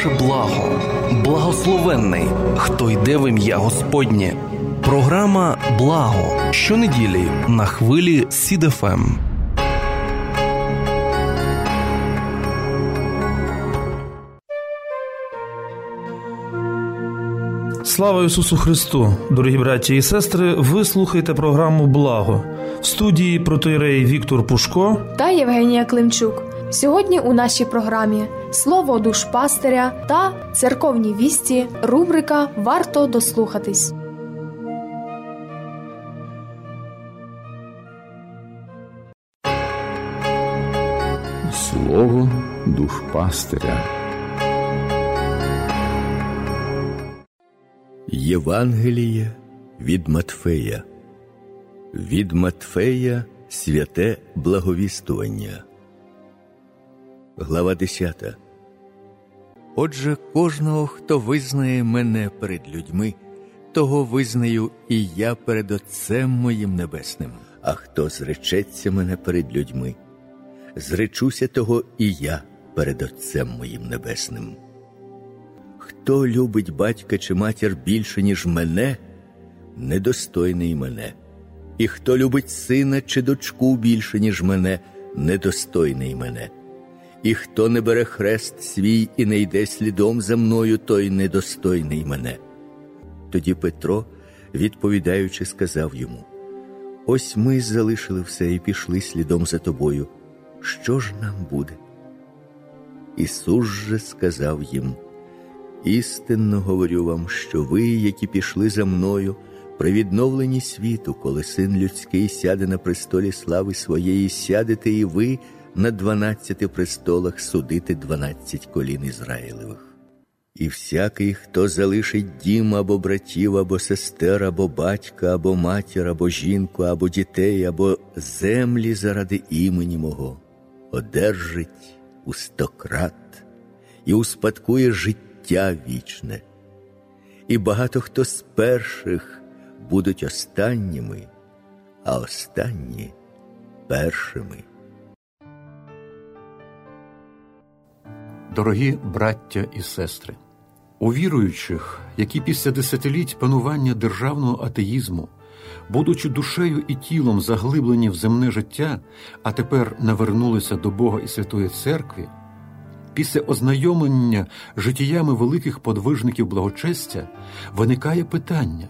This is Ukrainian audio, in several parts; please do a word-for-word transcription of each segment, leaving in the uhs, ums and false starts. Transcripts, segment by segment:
ваше благо. Благословенний, хто йде в ім'я Господнє. Програма «Благо» щонеділі на хвилі Сід еф ем. Слава Ісусу Христу! Дорогі браті і сестри, ви слухаєте програму «Благо». В студії протоієрей Віктор Пушко та Євгенія Климчук. Сьогодні у нашій програмі «Слово душпастиря» та «Церковні вісті» рубрика «Варто дослухатись». Слово душпастиря. Євангеліє від Матфея. Від Матфея святе благовістування. Глава десята. Отже, кожного, хто визнає мене перед людьми, того визнаю і я перед Отцем моїм небесним. А хто зречеться мене перед людьми, зречуся того і я перед Отцем моїм небесним. Хто любить батька чи матір більше, ніж мене, недостойний мене. І хто любить сина чи дочку більше, ніж мене, недостойний мене. І хто не бере хрест свій і не йде слідом за мною, той недостойний мене. Тоді Петро, відповідаючи, сказав йому: ось ми залишили все і пішли слідом за тобою. Що ж нам буде? Ісус же сказав їм: істинно говорю вам, що ви, які пішли за мною, при відновленні світу, коли Син Людський сяде на престолі слави своєї, сядете і ви на дванадцяти престолах судити дванадцять колін Ізраїлевих. І всякий, хто залишить дім або братів, або сестер, або батька, або матір, або жінку, або дітей, або землі заради імені мого, одержить у стократ і успадкує життя вічне. І багато хто з перших будуть останніми, а останні першими. Дорогі браття і сестри, у віруючих, які після десятиліть панування державного атеїзму, будучи душею і тілом заглиблені в земне життя, а тепер навернулися до Бога і Святої Церкви, після ознайомлення життями великих подвижників благочестя виникає питання: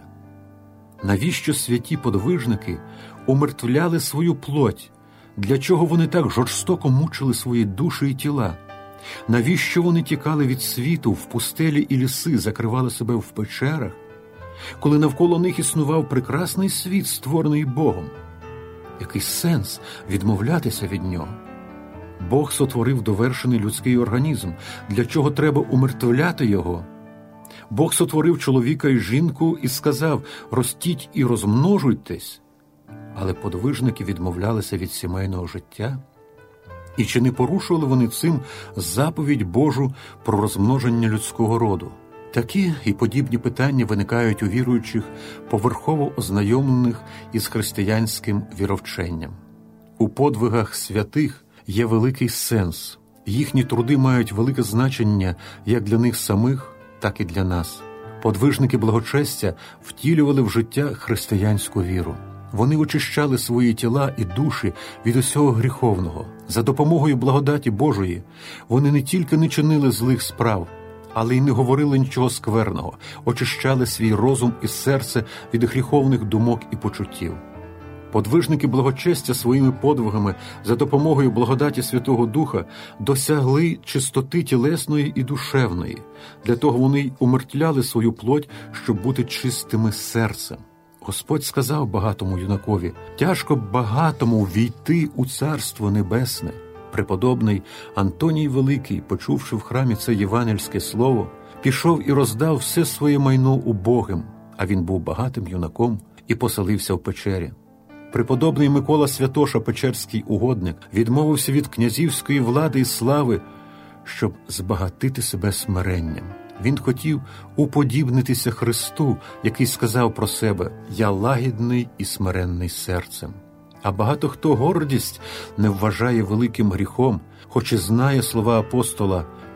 навіщо святі подвижники умертвляли свою плоть? Для чого вони так жорстоко мучили свої душі і тіла? Навіщо вони тікали від світу в пустелі і ліси, закривали себе в печерах, коли навколо них існував прекрасний світ, створений Богом? Який сенс відмовлятися від нього? Бог сотворив довершений людський організм. Для чого треба умертвляти його? Бог сотворив чоловіка і жінку і сказав: ростіть і розмножуйтесь. Але подвижники відмовлялися від сімейного життя. І чи не порушували вони цим заповідь Божу про розмноження людського роду? Такі і подібні питання виникають у віруючих, поверхово ознайомлених із християнським віровченням. У подвигах святих є великий сенс. Їхні труди мають велике значення як для них самих, так і для нас. Подвижники благочестя втілювали в життя християнську віру. Вони очищали свої тіла і душі від усього гріховного. За допомогою благодаті Божої вони не тільки не чинили злих справ, але й не говорили нічого скверного, очищали свій розум і серце від гріховних думок і почуттів. Подвижники благочестя своїми подвигами за допомогою благодаті Святого Духа досягли чистоти тілесної і душевної. Для того вони й умертвляли свою плоть, щоб бути чистими серцем. Господь сказав багатому юнакові: «Тяжко багатому війти у Царство Небесне». Преподобний Антоній Великий, почувши в храмі це євангельське слово, пішов і роздав все своє майно убогим, а він був багатим юнаком, і поселився в печері. Преподобний Микола Святоша, печерський угодник, відмовився від князівської влади і слави, щоб збагатити себе смиренням. Він хотів уподібнитися Христу, який сказав про себе: «Я лагідний і смиренний серцем». А багато хто гордість не вважає великим гріхом, хоч і знає слова апостола: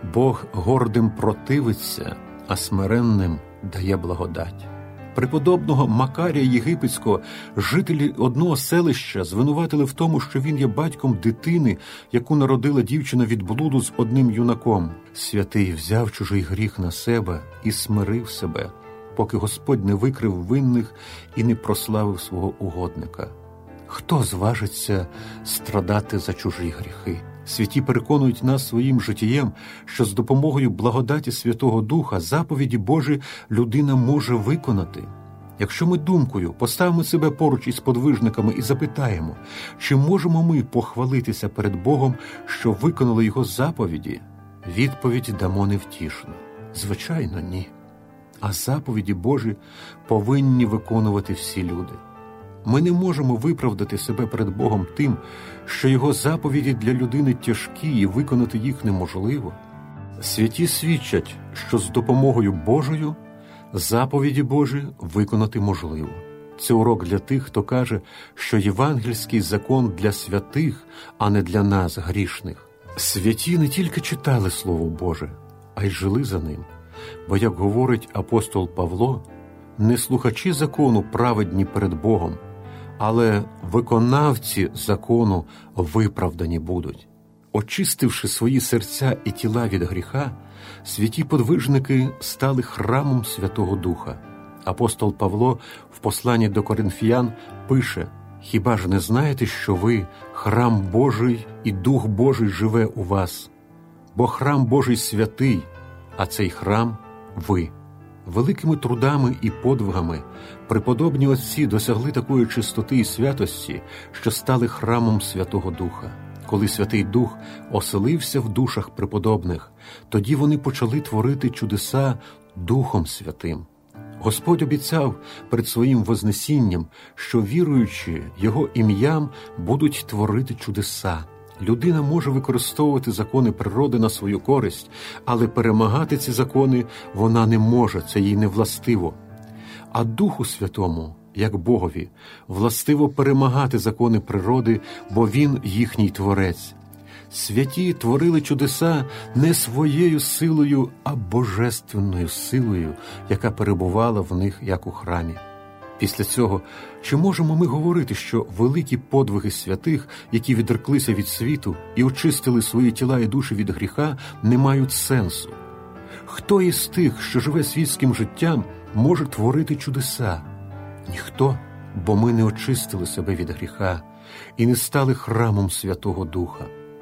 Бог гордим противиться, а смиренним дає благодать. Преподобного Макарія Єгипетського жителі одного селища звинуватили в тому, що він є батьком дитини, яку народила дівчина від блуду з одним юнаком. Святий взяв чужий гріх на себе і смирив себе, поки Господь не викрив винних і не прославив свого угодника. Хто зважиться страдати за чужі гріхи? Святі переконують нас своїм життєм, що з допомогою благодаті Святого Духа заповіді Божі людина може виконати. Якщо ми думкою поставимо себе поруч із подвижниками і запитаємо, чи можемо ми похвалитися перед Богом, що виконали Його заповіді, відповідь дамо невтішно. Звичайно, ні. А заповіді Божі повинні виконувати всі люди. Ми не можемо виправдати себе перед Богом тим, що Його заповіді для людини тяжкі і виконати їх неможливо. Святі свідчать, що з допомогою Божою заповіді Божі виконати можливо. Це урок для тих, хто каже, що євангельський закон для святих, а не для нас, грішних. Святі не тільки читали Слово Боже, а й жили за ним. Бо, як говорить апостол Павло, не слухачі закону праведні перед Богом, але виконавці закону виправдані будуть. Очистивши свої серця і тіла від гріха, святі подвижники стали храмом Святого Духа. Апостол Павло в посланні до Коринфян пише: «Хіба ж не знаєте, що ви – храм Божий, і Дух Божий живе у вас? Бо храм Божий святий, а цей храм – ви». Великими трудами і подвигами преподобні отці досягли такої чистоти і святості, що стали храмом Святого Духа. Коли Святий Дух оселився в душах преподобних, тоді вони почали творити чудеса Духом Святим. Господь обіцяв перед своїм вознесінням, що віруючи Його ім'ям будуть творити чудеса. Людина може використовувати закони природи на свою користь, але перемагати ці закони вона не може, це їй не властиво. А Духу Святому, як Богові, властиво перемагати закони природи, бо Він їхній Творець. Святі творили чудеса не своєю силою, а божественною силою, яка перебувала в них, як у храмі. Після цього, чи можемо ми говорити, що великі подвиги святих, які відреклися від світу і очистили свої тіла і душі від гріха, не мають сенсу? Хто із тих, що живе світським життям, може творити чудеса? Ніхто, бо ми не очистили себе від гріха і не стали храмом Святого Духа.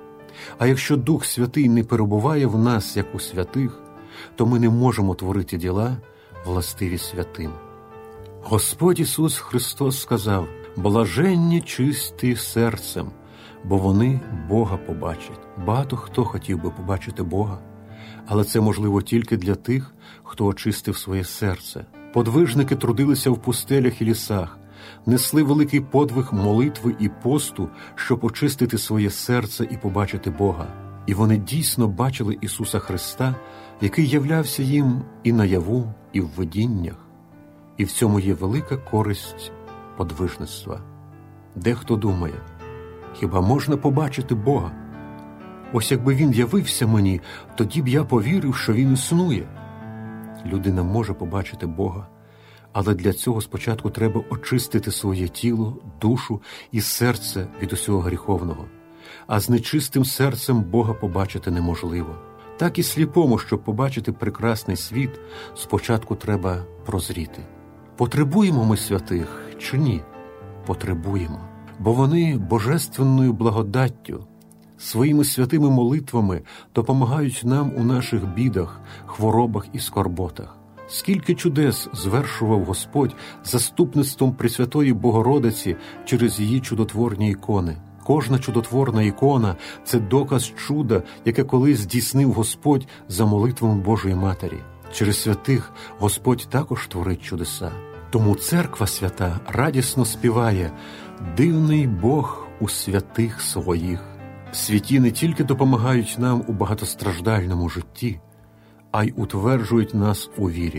А якщо Дух Святий не перебуває в нас, як у святих, то ми не можемо творити діла, властиві святим. Господь Ісус Христос сказав: «Блаженні чисті серцем, бо вони Бога побачать». Багато хто хотів би побачити Бога, але це можливо тільки для тих, хто очистив своє серце. Подвижники трудилися в пустелях і лісах, несли великий подвиг молитви і посту, щоб очистити своє серце і побачити Бога. І вони дійсно бачили Ісуса Христа, який являвся їм і наяву, і в видіннях. І в цьому є велика користь подвижництва. Дехто думає: хіба можна побачити Бога? Ось якби Він явився мені, тоді б я повірив, що Він існує. Людина може побачити Бога, але для цього спочатку треба очистити своє тіло, душу і серце від усього гріховного. А з нечистим серцем Бога побачити неможливо. Так і сліпому, щоб побачити прекрасний світ, спочатку треба прозріти. Потребуємо ми святих чи ні? Потребуємо. Бо вони божественною благодаттю, своїми святими молитвами допомагають нам у наших бідах, хворобах і скорботах. Скільки чудес звершував Господь заступництвом Пресвятої Богородиці через її чудотворні ікони. Кожна чудотворна ікона – це доказ чуда, яке колись здійснив Господь за молитвами Божої Матері. Через святих Господь також творить чудеса. Тому Церква Свята радісно співає: «Дивний Бог у святих своїх». Святі не тільки допомагають нам у багатостраждальному житті, а й утверджують нас у вірі.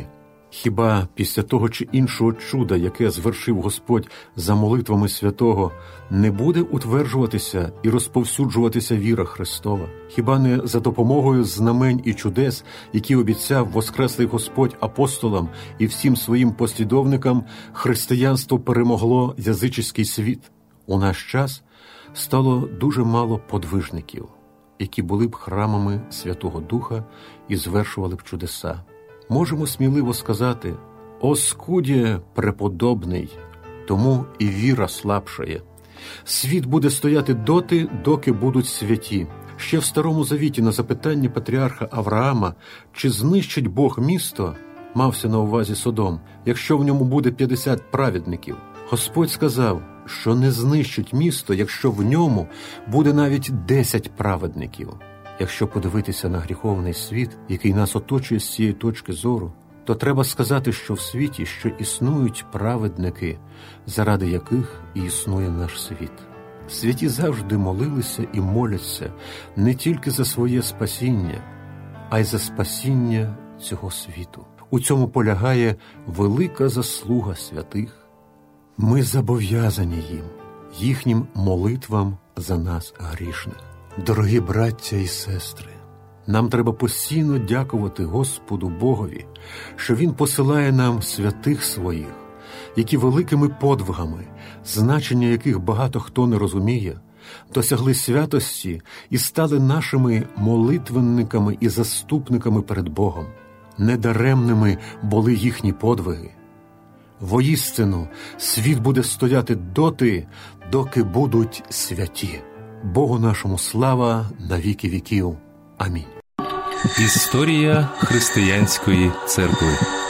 Хіба після того чи іншого чуда, яке звершив Господь за молитвами святого, не буде утверджуватися і розповсюджуватися віра Христова? Хіба не за допомогою знамень і чудес, які обіцяв воскреслий Господь апостолам і всім своїм послідовникам, християнство перемогло язичний світ? У наш час стало дуже мало подвижників, які були б храмами Святого Духа і звершували б чудеса. Можемо сміливо сказати: «Оскудє преподобний, тому і віра слабшає». Світ буде стояти доти, доки будуть святі. Ще в Старому Завіті на запитання патріарха Авраама, чи знищить Бог місто, мався на увазі Содом, якщо в ньому буде п'ятдесят праведників. Господь сказав, що не знищить місто, якщо в ньому буде навіть десять праведників. Якщо подивитися на гріховний світ, який нас оточує з цієї точки зору, то треба сказати, що в світі ще існують праведники, заради яких і існує наш світ. Святі завжди молилися і моляться не тільки за своє спасіння, а й за спасіння цього світу. У цьому полягає велика заслуга святих. Ми зобов'язані їм, їхнім молитвам за нас грішних. Дорогі браття і сестри, нам треба постійно дякувати Господу Богові, що Він посилає нам святих своїх, які великими подвигами, значення яких багато хто не розуміє, досягли святості і стали нашими молитвенниками і заступниками перед Богом. Недаремними були їхні подвиги. Воістину, світ буде стояти доти, доки будуть святі. Богу нашому слава на віки віків. Амінь. Історія християнської церкви.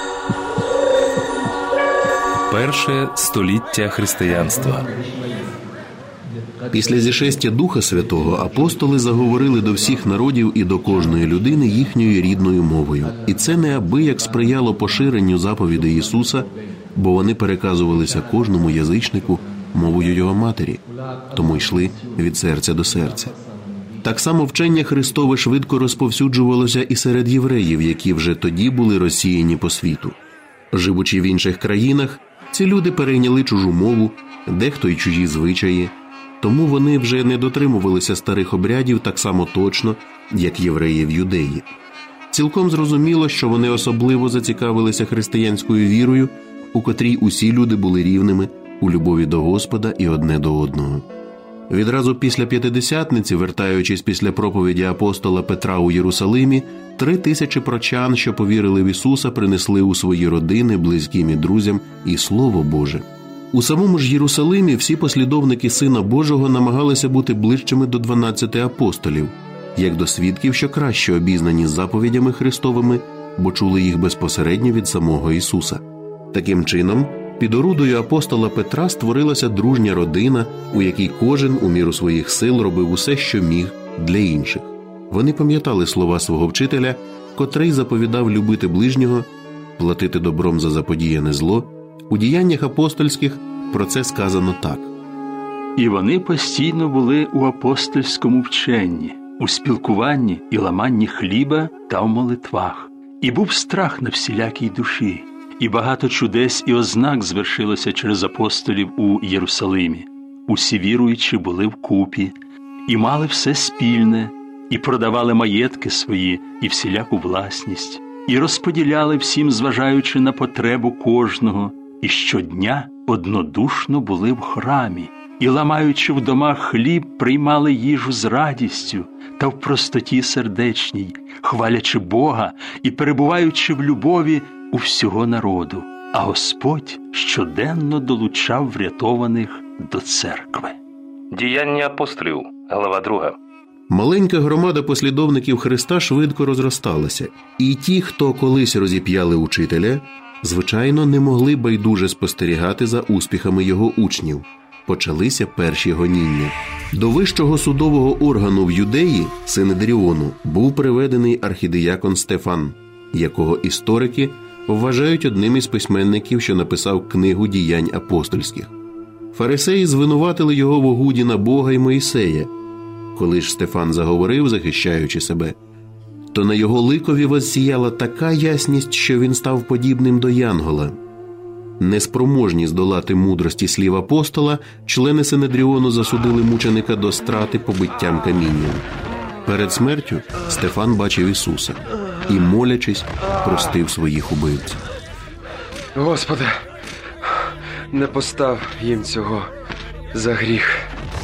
Перше століття християнства. Після зішестя Духа Святого апостоли заговорили до всіх народів і до кожної людини їхньою рідною мовою. І це неабияк сприяло поширенню заповідей Ісуса, бо вони переказувалися кожному язичнику мовою його матері, тому йшли від серця до серця. Так само вчення Христове швидко розповсюджувалося і серед євреїв, які вже тоді були розсіяні по світу. Живучи в інших країнах, ці люди перейняли чужу мову, дехто й чужі звичаї, тому вони вже не дотримувалися старих обрядів так само точно, як євреї в Юдеї. Цілком зрозуміло, що вони особливо зацікавилися християнською вірою, у котрій усі люди були рівними у любові до Господа і одне до одного. Відразу після П'ятидесятниці, вертаючись після проповіді апостола Петра у Єрусалимі, три тисячі прочан, що повірили в Ісуса, принесли у свої родини, близьким і друзям і Слово Боже. У самому ж Єрусалимі всі послідовники Сина Божого намагалися бути ближчими до дванадцяти апостолів, як до свідків, що краще обізнані з заповідями Христовими, бо чули їх безпосередньо від самого Ісуса. Таким чином, під орудою апостола Петра створилася дружня родина, у якій кожен у міру своїх сил робив усе, що міг, для інших. Вони пам'ятали слова свого вчителя, котрий заповідав любити ближнього, платити добром за заподіяне зло. У діяннях апостольських про це сказано так. І вони постійно були у апостольському вченні, у спілкуванні і ламанні хліба та в молитвах. І був страх на всілякій душі. І багато чудес і ознак звершилося через апостолів у Єрусалимі. Усі віруючі були вкупі, і мали все спільне, і продавали маєтки свої, і всіляку власність, і розподіляли всім, зважаючи на потребу кожного, і щодня однодушно були в храмі, і, ламаючи в домах хліб, приймали їжу з радістю та в простоті сердечній, хвалячи Бога і перебуваючи в любові у всього народу, а Господь щоденно долучав врятованих до церкви. Діяння апостолів, глава друга. Маленька громада послідовників Христа швидко розросталася, і ті, хто колись розіп'яли учителя, звичайно, не могли байдуже спостерігати за успіхами його учнів. Почалися перші гоніння. До вищого судового органу в Юдеї, Синедріону, був приведений архідіякон Стефан, якого історики вважають одним із письменників, що написав книгу діянь апостольських. Фарисеї звинуватили його в огуді на Бога й Моїсея. Коли ж Стефан заговорив, захищаючи себе, то на його ликові воссіяла така ясність, що він став подібним до янгола. Неспроможні здолати мудрості слів апостола, члени Синедріону засудили мученика до страти побиттям камінням. Перед смертю Стефан бачив Ісуса і, молячись, простив своїх убивців. Господи, не постав їм цього за гріх.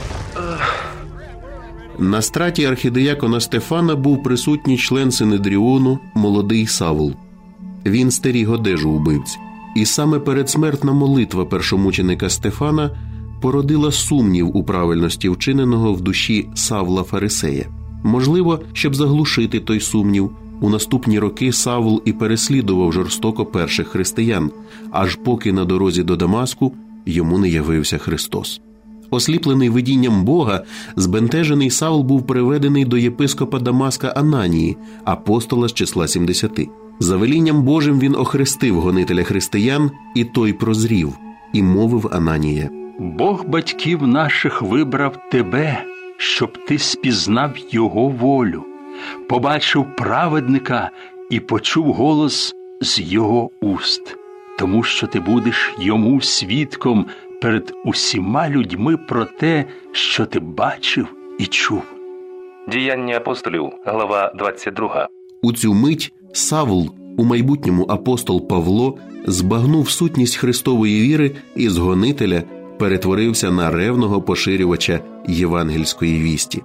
На страті архідиякона Стефана був присутній член Синедріону, молодий Савл. Він стеріг одежу убивць. І саме передсмертна молитва першомученика Стефана породила сумнів у правильності вчиненого в душі Савла Фарисея. Можливо, щоб заглушити той сумнів, у наступні роки Савл і переслідував жорстоко перших християн, аж поки на дорозі до Дамаску йому не явився Христос. Осліплений видінням Бога, збентежений Савл був приведений до єпископа Дамаска Ананії, апостола з числа сімдесяти. За велінням Божим він охрестив гонителя християн, і той прозрів, і мовив Ананія: «Бог батьків наших вибрав тебе, щоб ти спізнав його волю, побачив праведника і почув голос з його уст, тому що ти будеш йому свідком перед усіма людьми про те, що ти бачив і чув». Діяння апостолів, глава двадцять друга. У цю мить Савл, у майбутньому апостол Павло, збагнув сутність Христової віри і з гонителя перетворився на ревного поширювача євангельської вісті.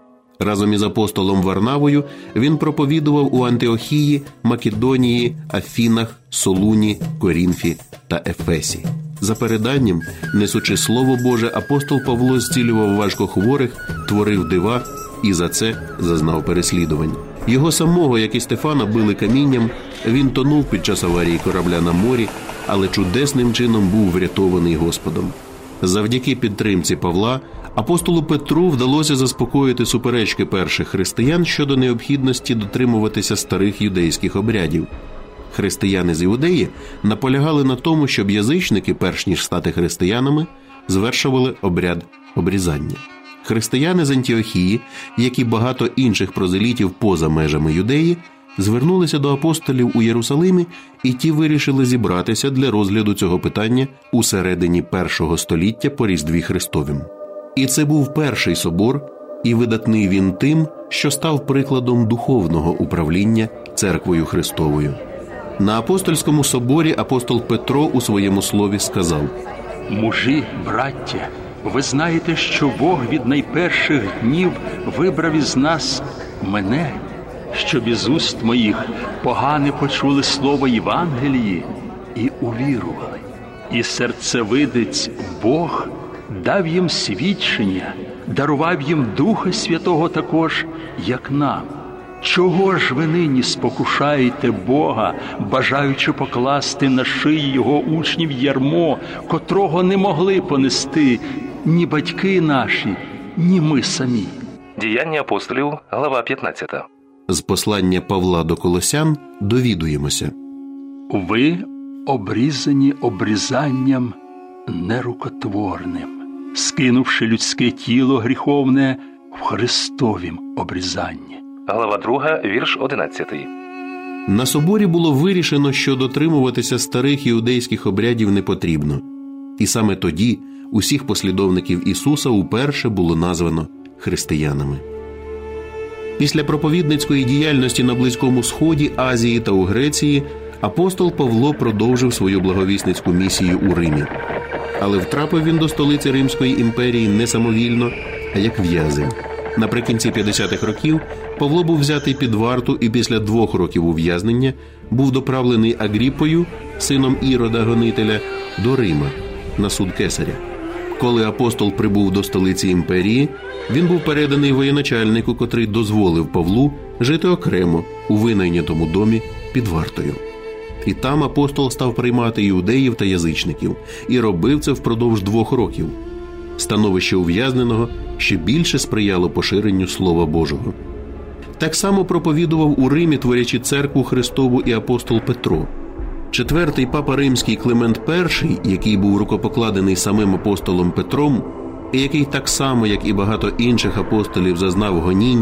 Разом із апостолом Варнавою він проповідував у Антиохії, Македонії, Афінах, Солуні, Корінфі та Ефесі. За переданням, несучи Слово Боже, апостол Павло зцілював важкохворих, творив дива і за це зазнав переслідувань. Його самого, як і Стефана, били камінням, він тонув під час аварії корабля на морі, але чудесним чином був врятований Господом. Завдяки підтримці Павла, апостолу Петру вдалося заспокоїти суперечки перших християн щодо необхідності дотримуватися старих юдейських обрядів. Християни з Іудеї наполягали на тому, щоб язичники, перш ніж стати християнами, звершували обряд обрізання. Християни з Антіохії, як і багато інших прозелітів поза межами Юдеї, звернулися до апостолів у Єрусалимі, і ті вирішили зібратися для розгляду цього питання у середині першого століття по Різдві Христовім. І це був перший собор, і видатний він тим, що став прикладом духовного управління Церквою Христовою. На апостольському соборі апостол Петро у своєму слові сказав: «Мужі, браття, ви знаєте, що Бог від найперших днів вибрав із нас мене, щоб із уст моїх погани почули слово Євангелії і увірували. І серцевидець Бог дав їм свідчення, дарував їм Духа Святого також, як нам. Чого ж ви нині спокушаєте Бога, бажаючи покласти на шиї його учнів ярмо, котрого не могли понести ні батьки наші, ні ми самі?» Діяння апостолів, глава п'ятнадцята. З послання Павла до Колосян довідуємося: «Ви обрізані обрізанням нерукотворним, скинувши людське тіло гріховне в Христовім обрізанні». Глава друга, вірш одинадцятий. На соборі було вирішено, що дотримуватися старих іудейських обрядів не потрібно. І саме тоді усіх послідовників Ісуса уперше було названо християнами. Після проповідницької діяльності на Близькому Сході, Азії та у Греції апостол Павло продовжив свою благовісницьку місію у Римі. Але втрапив він до столиці Римської імперії не самовільно, а як в'язень. Наприкінці п'ятдесятих років Павло був взятий під варту і після двох років ув'язнення був доправлений Агріппою, сином Ірода Гонителя, до Рима на суд кесаря. Коли апостол прибув до столиці імперії, він був переданий воєначальнику, котрий дозволив Павлу жити окремо у винайнятому домі під вартою. І там апостол став приймати іудеїв та язичників, і робив це впродовж двох років. Становище ув'язненого ще більше сприяло поширенню Слова Божого. Так само проповідував у Римі, творячи церкву Христову, і апостол Петро. Четвертий папа римський Климент І, який був рукопокладений самим апостолом Петром, і який так само, як і багато інших апостолів, зазнав гонінь,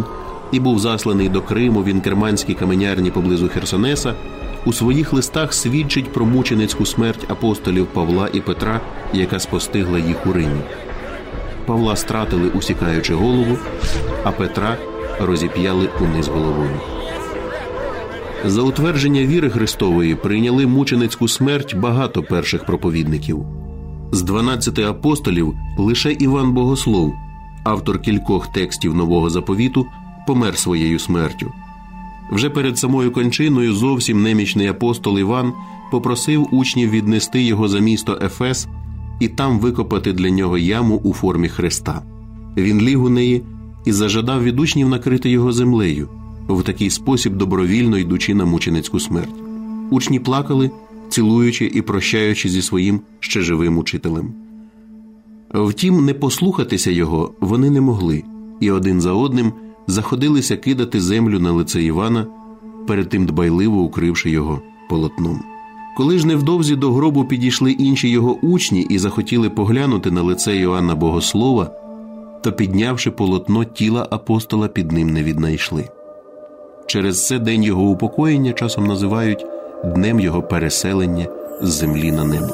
і був засланий до Криму в інкерманській каменярні поблизу Херсонеса, у своїх листах свідчить про мученицьку смерть апостолів Павла і Петра, яка спостигла їх у Римі. Павла стратили, усікаючи голову, а Петра розіп'яли униз головою. За утвердження віри Христової прийняли мученицьку смерть багато перших проповідників. З дванадцяти апостолів лише Іван Богослов, автор кількох текстів Нового Заповіту, помер своєю смертю. Вже перед самою кончиною зовсім немічний апостол Іван попросив учнів віднести його за місто Ефес і там викопати для нього яму у формі хреста. Він ліг у неї і зажадав від учнів накрити його землею, в такий спосіб добровільно йдучи на мученицьку смерть. Учні плакали, цілуючи і прощаючи зі своїм ще живим учителем. Втім, не послухатися його вони не могли, і один за одним заходилися кидати землю на лице Івана, перед тим дбайливо укривши його полотном. Коли ж невдовзі до гробу підійшли інші його учні і захотіли поглянути на лице Іоанна Богослова, то, піднявши полотно, тіла апостола під ним не віднайшли. Через це день його упокоєння часом називають днем його переселення з землі на небо.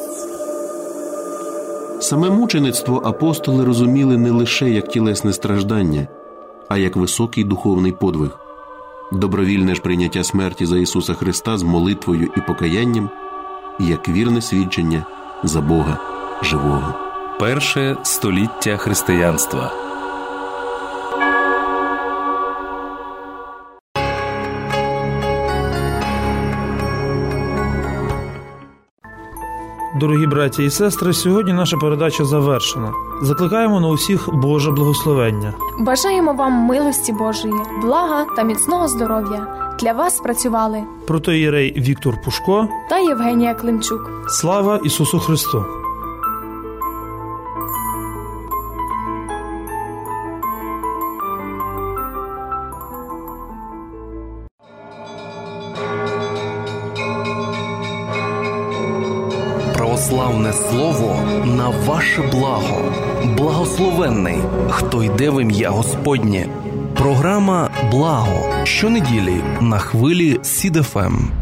Саме мучеництво апостоли розуміли не лише як тілесне страждання, а як високий духовний подвиг. Добровільне ж прийняття смерті за Ісуса Христа з молитвою і покаянням, як вірне свідчення за Бога живого. Перше століття християнства. Дорогі браті і сестри, сьогодні наша передача завершена. Закликаємо на усіх Боже благословення. Бажаємо вам милості Божої, блага та міцного здоров'я. Для вас працювали протоієрей Віктор Пушко та Євгенія Климчук. Слава Ісусу Христу! Православне слово на ваше благо. Благословенний, хто йде в ім'я Господнє. Програма «Благо» щонеділі на хвилі Сід еф ем.